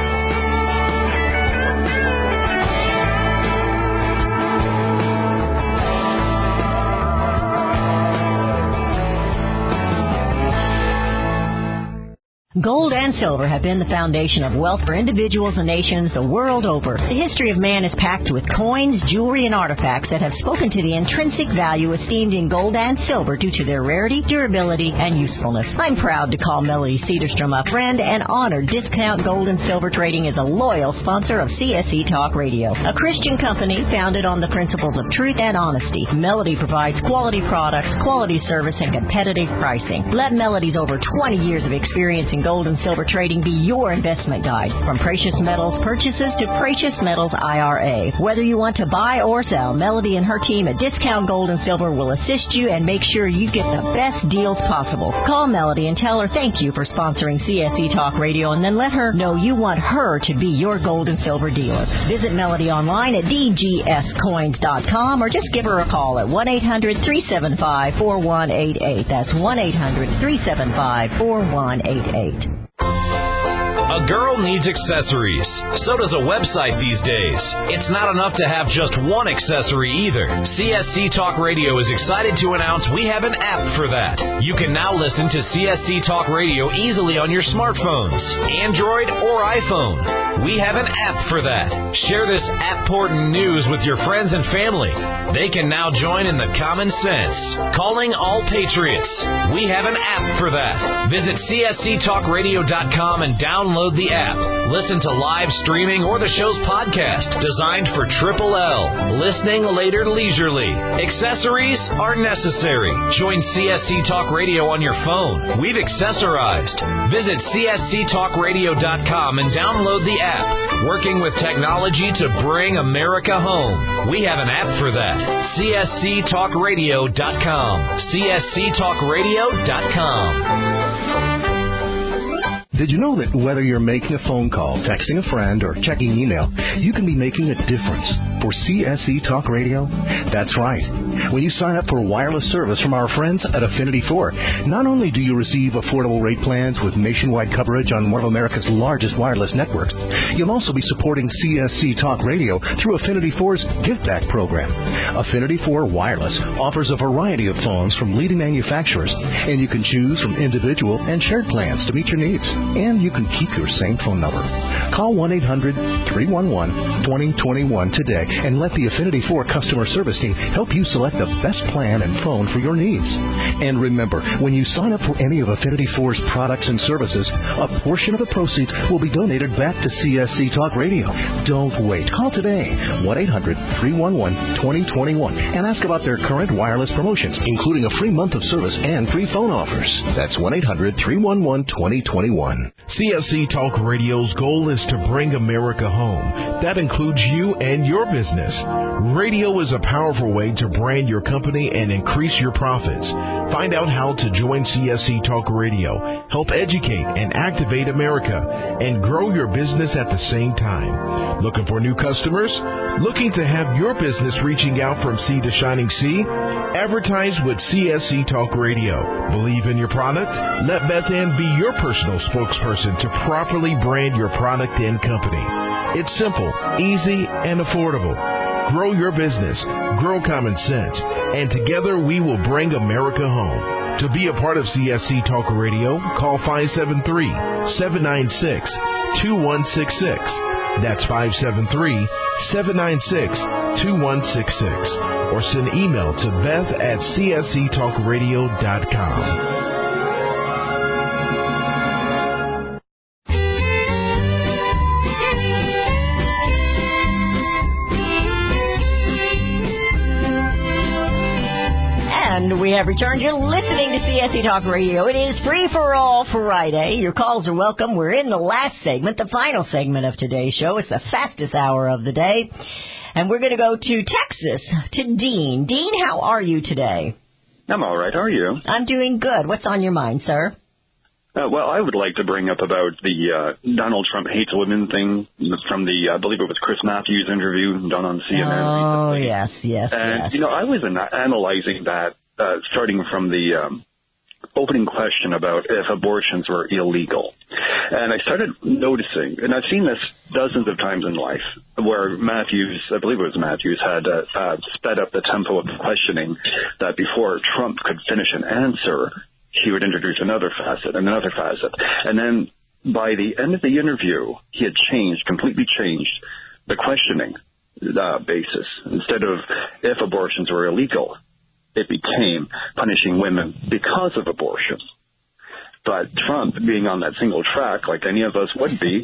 Gold and silver have been the foundation of wealth for individuals and nations the world over. The history of man is packed with coins, jewelry, and artifacts that have spoken to the intrinsic value esteemed in gold and silver due to their rarity, durability, and usefulness. I'm proud to call Melody Cedarstrom a friend and honored Discount Gold and Silver Trading is a loyal sponsor of C S E Talk Radio, a Christian company founded on the principles of truth and honesty. Melody provides quality products, quality service, and competitive pricing. Let Melody's over twenty years of experience in gold and silver trading be your investment guide. From precious metals purchases to precious metals I R A. Whether you want to buy or sell, Melody and her team at Discount Gold and Silver will assist you and make sure you get the best deals possible. Call Melody and tell her thank you for sponsoring C S E Talk Radio, and then let her know you want her to be your gold and silver dealer. Visit Melody online at d g s coins dot com or just give her a call at one eight hundred, three seven five, four one eight eight. That's one eight hundred, three seven five, four one eight eight. A girl needs accessories. So does a website these days. It's not enough to have just one accessory either. C S C Talk Radio is excited to announce we have an app for that. You can now listen to C S C Talk Radio easily on your smartphones, Android or iPhone. We have an app for that. Share this app-portant news with your friends and family. They can now join in the common sense. Calling all patriots. We have an app for that. Visit C S C talk radio dot com and download download the app. Listen to live streaming or the show's podcast designed for Triple L. Listening later leisurely. Accessories are necessary. Join C S C Talk Radio on your phone. We've accessorized. Visit C S C talk radio dot com and download the app. Working with technology to bring America home. We have an app for that. C S C talk radio dot com. C S C talk radio dot com. Did you know that whether you're making a phone call, texting a friend, or checking email, you can be making a difference for C S C Talk Radio? That's right. When you sign up for wireless service from our friends at Affinity four, not only do you receive affordable rate plans with nationwide coverage on one of America's largest wireless networks, you'll also be supporting C S C Talk Radio through Affinity four's Give Back program. Affinity four Wireless offers a variety of phones from leading manufacturers, and you can choose from individual and shared plans to meet your needs. And you can keep your same phone number. Call one eight hundred three one one two zero two one today and let the Affinity four customer service team help you select the best plan and phone for your needs. And remember, when you sign up for any of Affinity four's products and services, a portion of the proceeds will be donated back to C S C Talk Radio. Don't wait. Call today, one eight hundred three one one two zero two one, and ask about their current wireless promotions, including a free month of service and free phone offers. That's one eight hundred three one one two zero two one. C S C Talk Radio's goal is to bring America home. That includes you and your business. Radio is a powerful way to brand your company and increase your profits. Find out how to join C S C Talk Radio, help educate and activate America, and grow your business at the same time. Looking for new customers? Looking to have your business reaching out from sea to shining sea? Advertise with C S C Talk Radio. Believe in your product? Let Beth Ann be your personal spokesperson to properly brand your product and company. It's simple, easy, and affordable. Grow your business, grow common sense, and together we will bring America home. To be a part of C S C Talk Radio, call five seven three, seven nine six, two one six six. That's five seven three, seven nine six, two one six six. Or send email to Beth at C S C talk radio dot com. And we have returned. You're listening to C S C Talk Radio. It is Free for All Friday. Your calls are welcome. We're in the last segment, the final segment of today's show. It's the fastest hour of the day. And we're going to go to Texas, to Dean. Dean, how are you today? I'm all right. How are you? I'm doing good. What's on your mind, sir? Uh, well, I would like to bring up about the uh, Donald Trump hates women thing from the, uh, I believe it was Chris Matthews interview done on C N N. Oh, recently. yes, yes, and, yes. you know, I was an- analyzing that, uh, starting from the um, opening question about if abortions were illegal. And I started noticing, and I've seen this dozens of times in life, where Matthews, I believe it was Matthews, had uh, uh, sped up the tempo of the questioning, that before Trump could finish an answer, he would introduce another facet and another facet. And then by the end of the interview, he had changed, completely changed the questioning uh, basis. Instead of if abortions were illegal, it became punishing women because of abortion. But Trump, being on that single track, like any of us would be,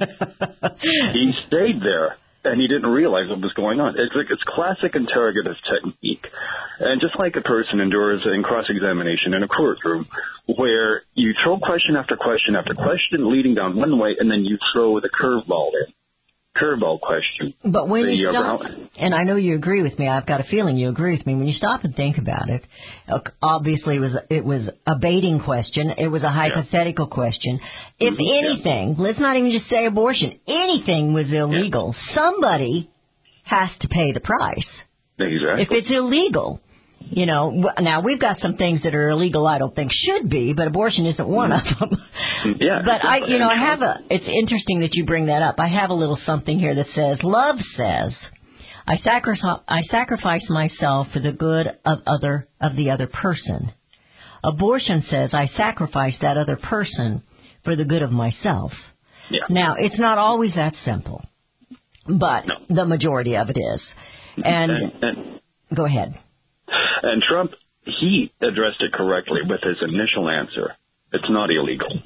he stayed there. And he didn't realize what was going on. It's, it's classic interrogative technique. And just like a person endures in cross-examination in a courtroom, where you throw question after question after question leading down one way, and then you throw the curveball in. Curveball question. But when the, you uh, stop, round- and I know you agree with me, I've got a feeling you agree with me, when you stop and think about it, uh, obviously it was, it was a baiting question, it was a hypothetical yeah. question. If mm-hmm, anything, yeah. let's not even just say abortion, anything was illegal, yeah. somebody has to pay the price. Exactly. If it's illegal. You know, now we've got some things that are illegal I don't think should be, but abortion isn't one of them. Yeah. But I, you know, I have a, it's interesting that you bring that up. I have a little something here that says, love says, I sacrifice, I sacrifice myself for the good of other, of the other person. Abortion says, I sacrifice that other person for the good of myself. Yeah. Now, it's not always that simple, but no. the majority of it is. And, and, and go ahead. And Trump, he addressed it correctly with his initial answer. It's not illegal.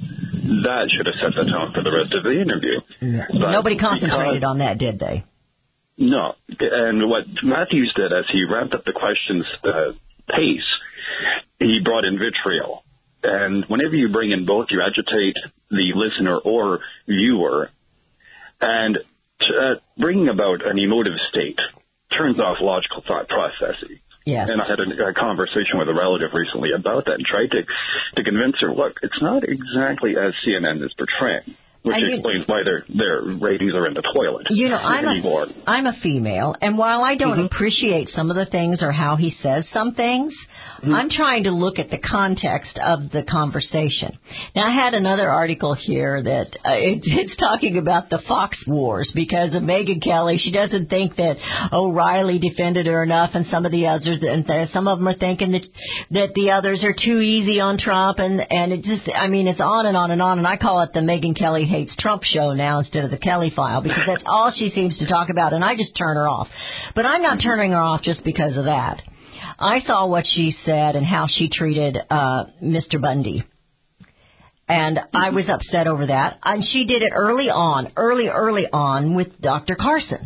that should have set the tone for the rest of the interview. Yeah. But Nobody concentrated because, on that, did they? No. And what Matthews did as he ramped up the questions uh, pace, he brought in vitriol. And whenever you bring in both, you agitate the listener or viewer. And uh, bringing about an emotive state turns off logical thought processes. Yes. And I had a, a conversation with a relative recently about that and tried to, to convince her, look, it's not exactly as C N N is portraying, which I explains why their their ratings are in the toilet You know, I'm anymore. a, I'm a female, and while I don't mm-hmm. appreciate some of the things or how he says some things, mm-hmm. I'm trying to look at the context of the conversation. Now, I had another article here that uh, it, it's talking about the Fox Wars because of Megyn Kelly. She doesn't think that O'Reilly defended her enough, and some of the others, and th- some of them are thinking that that the others are too easy on Trump, and and it just, I mean, it's on and on and on, and I call it the Megyn Kelly hates Trump show now instead of the Kelly file because that's all she seems to talk about, and I just turn her off. But I'm not turning her off just because of that. I saw what she said and how she treated uh Mister Bundy, and I was upset over that. And she did it early on, early, early on with Doctor Carson.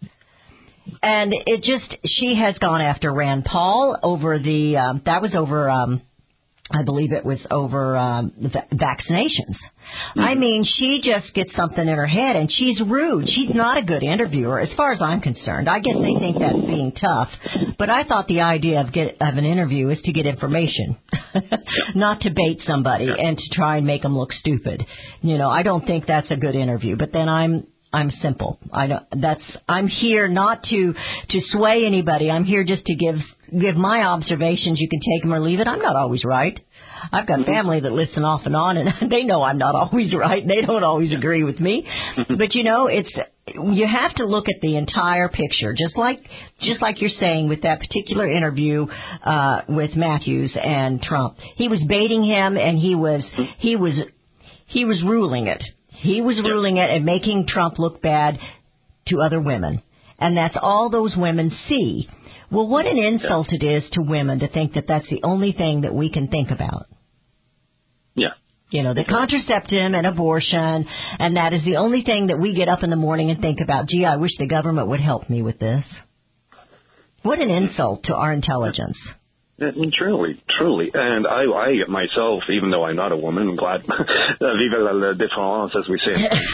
And it just, she has gone after Rand Paul over the, um, that was over, um, I believe it was over um, va- vaccinations. Mm-hmm. I mean, she just gets something in her head, and she's rude. She's not a good interviewer, as far as I'm concerned. I guess they think that's being tough, but I thought the idea of get of an interview is to get information, not to bait somebody and to try and make them look stupid. You know, I don't think that's a good interview. But then I'm. I'm simple. I don't, that's, I'm here not to, to sway anybody. I'm here just to give, give my observations. You can take them or leave it. I'm not always right. I've got family that listen off and on, and they know I'm not always right. They don't always agree with me. But, you know, it's, you have to look at the entire picture, just like, just like you're saying with that particular interview, uh, with Matthews and Trump. He was baiting him, and he was, he was, he was ruling it. He was ruling it and making Trump look bad to other women. And that's all those women see. Well, what an insult it is to women to think that that's the only thing that we can think about. Yeah. You know, the contraceptive and abortion, and that is the only thing that we get up in the morning and think about. Gee, I wish the government would help me with this. What an insult to our intelligence. I mean, truly, truly. And I, I myself, even though I'm not a woman, I'm glad, vive la différence, as we say.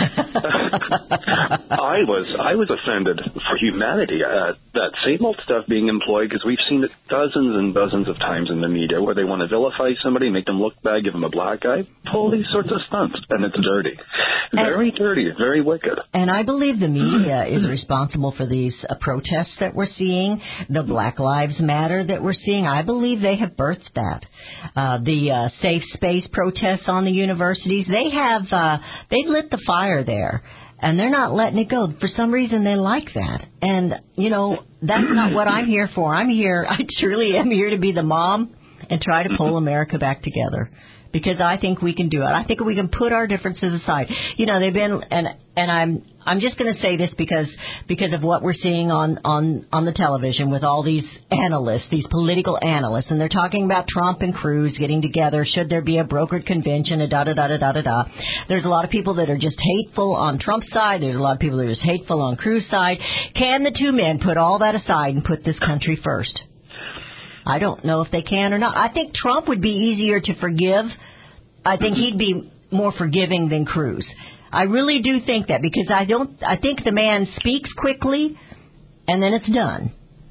I was, I was offended for humanity. Uh, that same old stuff being employed, because we've seen it dozens and dozens of times in the media where they want to vilify somebody, make them look bad, give them a black eye, pull these sorts of stunts, and it's dirty. Very and, dirty, very wicked. And I believe the media is responsible for these uh, protests that we're seeing, the Black Lives Matter that we're seeing. I believe believe they have birthed that. Uh, the uh, safe space protests on the universities, they have, uh, they've lit the fire there, and they're not letting it go. For some reason, they like that. And, you know, that's not what I'm here for. I'm here, I truly am here to be the mom and try to pull America back together. Because I think we can do it. I think we can put our differences aside. You know, they've been, and and I'm I'm just going to say this because because of what we're seeing on, on, on the television with all these analysts, these political analysts, and they're talking about Trump and Cruz getting together. Should there be a brokered convention? A da da da da da da da. There's a lot of people that are just hateful on Trump's side. There's a lot of people that are just hateful on Cruz's side. Can the two men put all that aside and put this country first? I don't know if they can or not. I think Trump would be easier to forgive. I think he'd be more forgiving than Cruz. I really do think that because I don't. I think the man speaks quickly, and then it's done.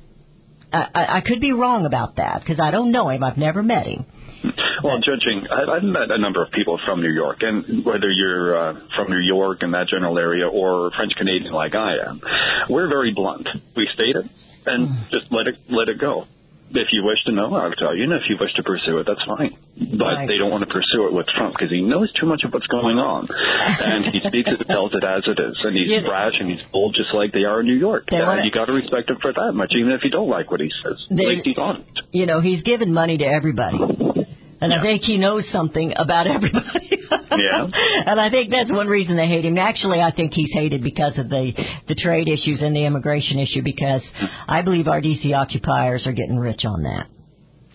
I, I, I could be wrong about that because I don't know him. I've never met him. Well, judging, I've met a number of people from New York, and whether you're uh, from New York and that general area or French Canadian like I am, we're very blunt. We state it and just let it let it go. If you wish to know, I'll tell you. And if you wish to pursue it, that's fine. But right. They don't want to pursue it with Trump because he knows too much of what's going on. And he speaks it, tells it as it is. And he's yeah. brash and he's bold just like they are in New York. And wanna... you got to respect him for that much, even if you don't like what he says. They, like he's honest. You know, he's given money to everybody. And yeah. I think he knows something about everybody. Yeah. And I think that's one reason they hate him. Actually, I think he's hated because of the, the trade issues and the immigration issue because I believe our D C occupiers are getting rich on that.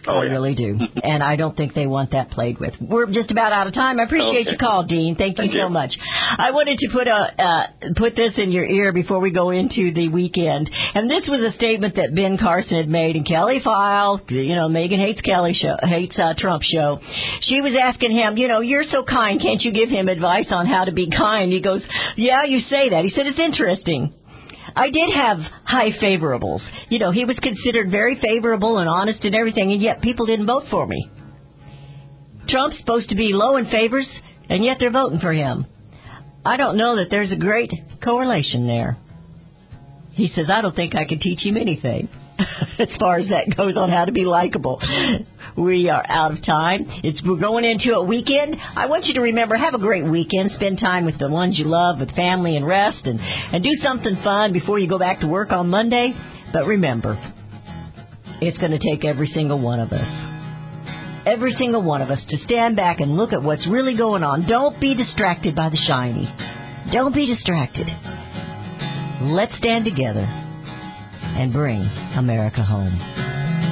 Oh, I yeah. really do. And I don't think they want that played with. We're just about out of time. I appreciate Okay. your call, Dean. Thank you Thank so you. much. I wanted to put a uh, put this in your ear before we go into the weekend. And this was a statement that Ben Carson had made in Kelly File, you know, Megan hates Kelly show, hates uh, Trump show. She was asking him, you know, you're so kind, can't you give him advice on how to be kind? He goes, yeah, you say that. He said, it's interesting. I did have high favorables. You know, he was considered very favorable and honest and everything, and yet people didn't vote for me. Trump's supposed to be low in favors, and yet they're voting for him. I don't know that there's a great correlation there. He says, I don't think I can teach him anything as far as that goes on how to be likable. We are out of time. It's We're going into a weekend. I want you to remember, have a great weekend. Spend time with the ones you love, with family, and rest, and, and do something fun before you go back to work on Monday. But remember, it's going to take every single one of us, every single one of us, to stand back and look at what's really going on. Don't be distracted by the shiny. Don't be distracted. Let's stand together and bring America home.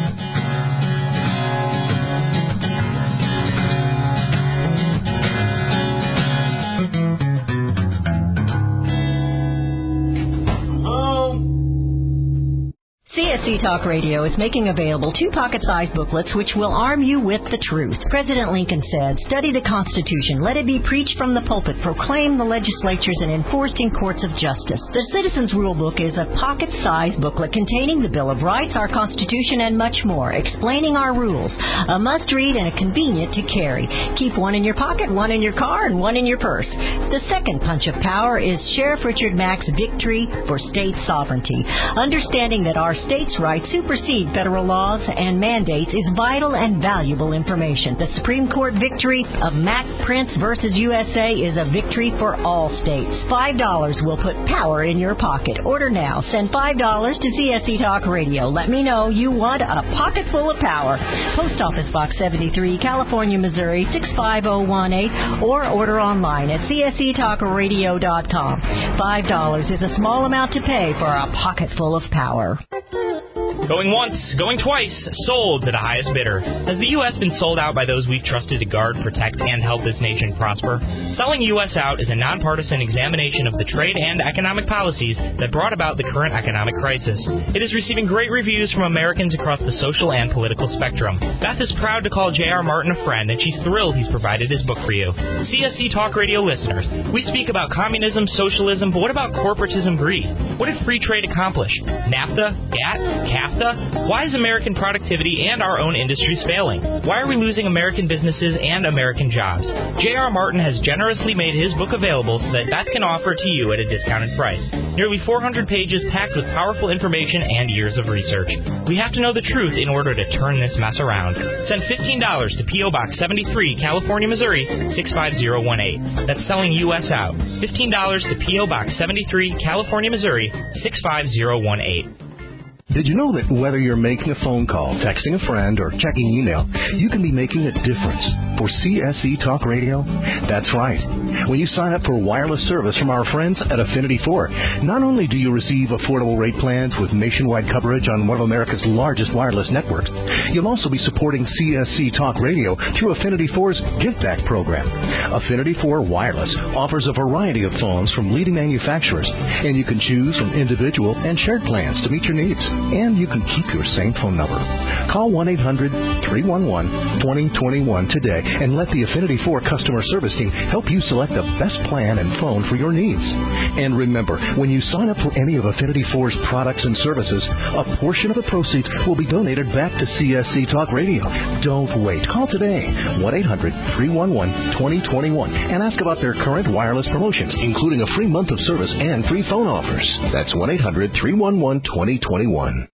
C S C Talk Radio is making available two pocket-sized booklets which will arm you with the truth. President Lincoln said, study the Constitution, let it be preached from the pulpit, proclaimed the legislatures, and enforced in courts of justice. The Citizens Rule Book is a pocket-sized booklet containing the Bill of Rights, our Constitution, and much more, explaining our rules. A must-read and a convenient to carry. Keep one in your pocket, one in your car, and one in your purse. The second punch of power is Sheriff Richard Mack's Victory for State Sovereignty. Understanding that our states' rights supersede federal laws and mandates is vital and valuable information. The Supreme Court victory of Mack Prince versus U S A is a victory for all states. Five dollars will put power in your pocket. Order now. Send five dollars to C S C Talk Radio. Let me know you want a pocket full of power. Post Office Box seventy-three, California, Missouri six five zero one eight, or order online at C S C talk radio dot com. Five dollars is a small amount to pay for a pocket full of power. Going once, going twice, sold to the highest bidder. Has the U S been sold out by those we've trusted to guard, protect, and help this nation prosper? Selling U S out is a nonpartisan examination of the trade and economic policies that brought about the current economic crisis. It is receiving great reviews from Americans across the social and political spectrum. Beth is proud to call J R. Martin a friend, and she's thrilled he's provided his book for you. C S C Talk Radio listeners, we speak about communism, socialism, but what about corporatism greed? What did free trade accomplish? NAFTA? GATT? CAFTA? Why is American productivity and our own industries failing? Why are we losing American businesses and American jobs? J R. Martin has generously made his book available so that Beth can offer it to you at a discounted price. Nearly four hundred pages packed with powerful information and years of research. We have to know the truth in order to turn this mess around. Send fifteen dollars to P O. Box seventy-three, California, Missouri six five zero one eight. That's selling U S out. fifteen dollars to P O. Box seventy-three, California, Missouri six five zero one eight. Did you know that whether you're making a phone call, texting a friend, or checking email, you can be making a difference for C S C Talk Radio? That's right. When you sign up for wireless service from our friends at Affinity four, not only do you receive affordable rate plans with nationwide coverage on one of America's largest wireless networks, you'll also be supporting C S C Talk Radio through Affinity four's Give Back program. Affinity four Wireless offers a variety of phones from leading manufacturers, and you can choose from individual and shared plans to meet your needs. And you can keep your same phone number. Call one eight hundred three one one two zero two one today and let the Affinity four customer service team help you select the best plan and phone for your needs. And remember, when you sign up for any of Affinity four's products and services, a portion of the proceeds will be donated back to C S C Talk Radio. Don't wait. Call today, one eight hundred three one one two zero two one, and ask about their current wireless promotions, including a free month of service and free phone offers. That's one eight hundred three one one two zero two one.